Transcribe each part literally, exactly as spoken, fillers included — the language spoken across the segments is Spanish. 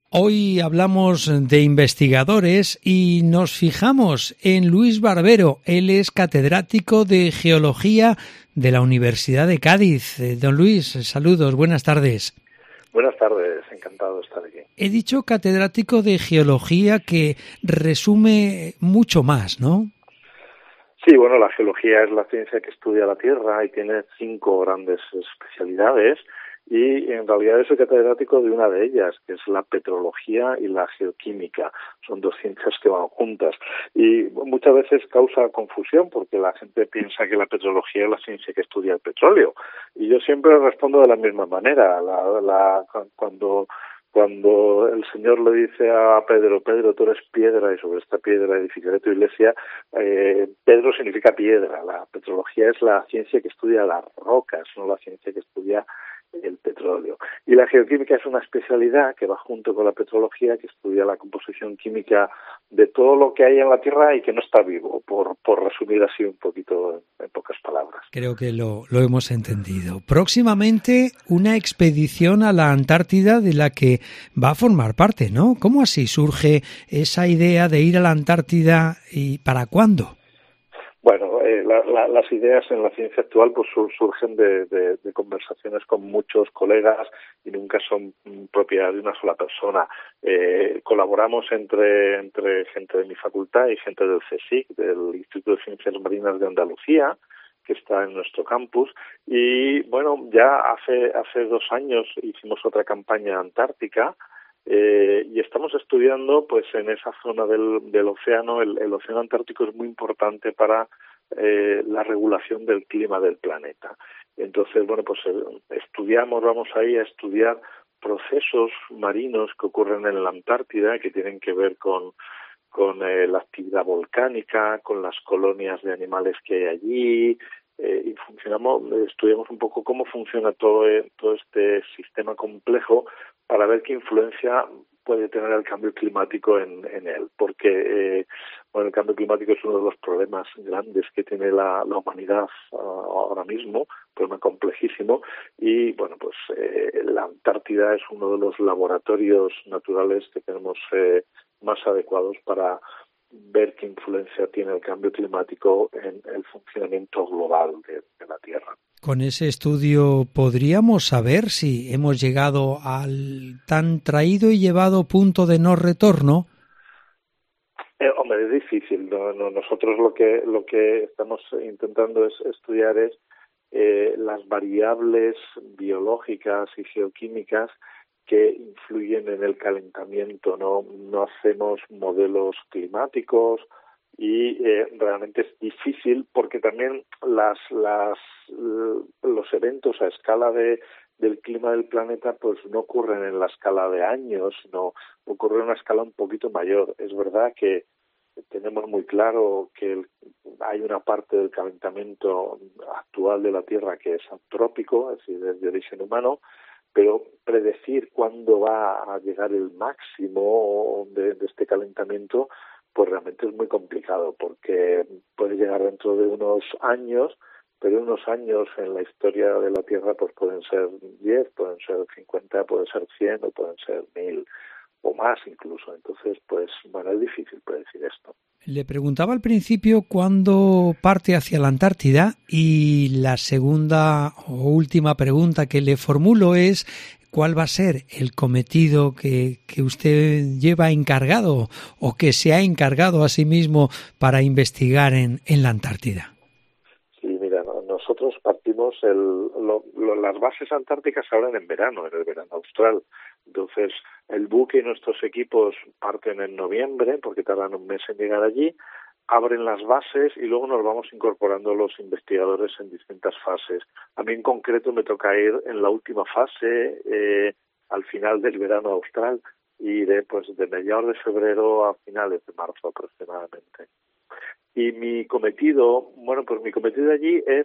Hoy hablamos de investigadores y nos fijamos en Luis Barbero. Él es catedrático de Geología de la Universidad de Cádiz. Eh, Don Luis, saludos, buenas tardes. Buenas tardes, encantado de estar aquí. He dicho catedrático de Geología, que resume mucho más, ¿no? Sí, bueno, la geología es la ciencia que estudia la Tierra y tiene cinco grandes especialidades. Y en realidad soy catedrático de una de ellas, que es la petrología y la geoquímica. Son dos ciencias que van juntas. Y muchas veces causa confusión porque la gente piensa que la petrología es la ciencia que estudia el petróleo. Y yo siempre respondo de la misma manera. La, la, cuando, cuando el Señor le dice a Pedro, Pedro, tú eres piedra y sobre esta piedra edificaré tu iglesia, eh, Pedro significa piedra. La petrología es la ciencia que estudia las rocas, no la ciencia que estudia el petróleo. Y la geoquímica es una especialidad que va junto con la petrología, que estudia la composición química de todo lo que hay en la Tierra y que no está vivo, por, por resumir así un poquito en, en pocas palabras. Creo que lo, lo hemos entendido. Próximamente una expedición a la Antártida de la que va a formar parte, ¿no? ¿Cómo así surge esa idea de ir a la Antártida y para cuándo? Bueno, eh, la, la, las ideas en la ciencia actual pues sur, surgen de, de, de conversaciones con muchos colegas y nunca son propiedad de una sola persona. Eh, colaboramos entre, entre gente de mi facultad y gente del CSIC, del Instituto de Ciencias Marinas de Andalucía, que está en nuestro campus. Y bueno, ya hace, hace dos años hicimos otra campaña antártica. Eh, y estamos estudiando, pues, en esa zona del, del océano. El, el océano Antártico es muy importante para eh, la regulación del clima del planeta. Entonces, bueno, pues eh, estudiamos, vamos ahí a estudiar procesos marinos que ocurren en la Antártida, que tienen que ver con, con eh, la actividad volcánica, con las colonias de animales que hay allí. Eh, y funcionamos, estudiamos un poco cómo funciona todo, eh, todo este sistema complejo para ver qué influencia puede tener el cambio climático en, en él, porque eh, bueno, el cambio climático es uno de los problemas grandes que tiene la, la humanidad uh, ahora mismo, un problema complejísimo, y bueno, pues eh, la Antártida es uno de los laboratorios naturales que tenemos eh, más adecuados para ver qué influencia tiene el cambio climático en el funcionamiento global de, de la Tierra. Con ese estudio podríamos saber si hemos llegado al tan traído y llevado punto de no retorno. Eh, hombre, es difícil. No, no, nosotros lo que lo que estamos intentando es estudiar es eh, las variables biológicas y geoquímicas que influyen en el calentamiento. No, no hacemos modelos climáticos y eh, realmente es difícil porque también las las los eventos a escala de del clima del planeta pues no ocurren en la escala de años, sino ocurren en una escala un poquito mayor. Es verdad que tenemos muy claro que el, hay una parte del calentamiento actual de la Tierra que es antrópico, es decir, es de origen humano, pero predecir cuándo va a llegar el máximo de, de este calentamiento pues realmente es muy complicado, porque puede llegar dentro de unos años, pero unos años en la historia de la Tierra pues pueden ser diez, pueden ser cincuenta, pueden ser cien o pueden ser mil o más incluso. Entonces, pues bueno, es difícil predecir esto. Le preguntaba al principio cuándo parte hacia la Antártida, y la segunda o última pregunta que le formulo es ¿cuál va a ser el cometido que, que usted lleva encargado o que se ha encargado a sí mismo para investigar en, en la Antártida? Sí, mira, nosotros partimos, el, lo, lo, las bases antárticas se abren en verano, en el verano austral. Entonces, el buque y nuestros equipos parten en noviembre, porque tardan un mes en llegar allí, abren las bases y luego nos vamos incorporando los investigadores en distintas fases. A mí en concreto me toca ir en la última fase, eh, al final del verano austral, y de, pues, de mediados de febrero a finales de marzo aproximadamente. Y mi cometido, bueno, pues mi cometido allí es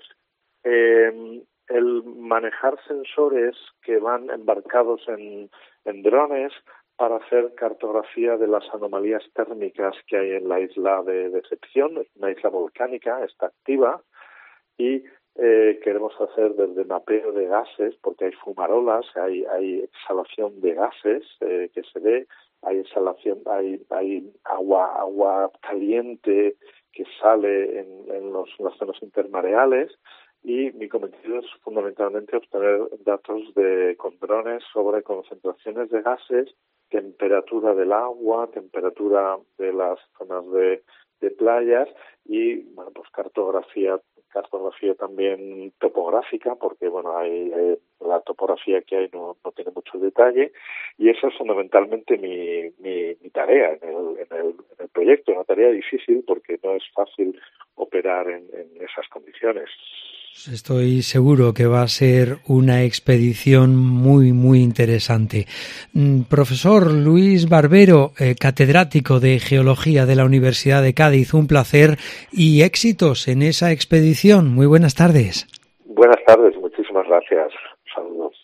eh, el manejar sensores que van embarcados en, en drones para hacer cartografía de las anomalías térmicas que hay en la isla de Decepción. Es una isla volcánica, está activa, y eh, queremos hacer desde mapeo de gases, porque hay fumarolas, hay, hay exhalación de gases eh, que se ve, hay exhalación, hay, hay agua, agua caliente que sale en, en, los, en las zonas intermareales, y mi cometido es fundamentalmente obtener datos de con drones sobre concentraciones de gases, temperatura del agua, temperatura de las zonas de, de playas y, bueno, pues cartografía, cartografía también topográfica, porque, bueno, hay eh, la topografía que hay no, no tiene mucho detalle, y esa es fundamentalmente mi, mi, mi tarea en el, en, el, en el proyecto, una tarea difícil porque no es fácil operar en, en esas condiciones. Estoy seguro que va a ser una expedición muy, muy interesante. Profesor Luis Barbero, eh, catedrático de Geología de la Universidad de Cádiz, un placer y éxitos en esa expedición. Muy buenas tardes. Buenas tardes, muchísimas gracias. Saludos.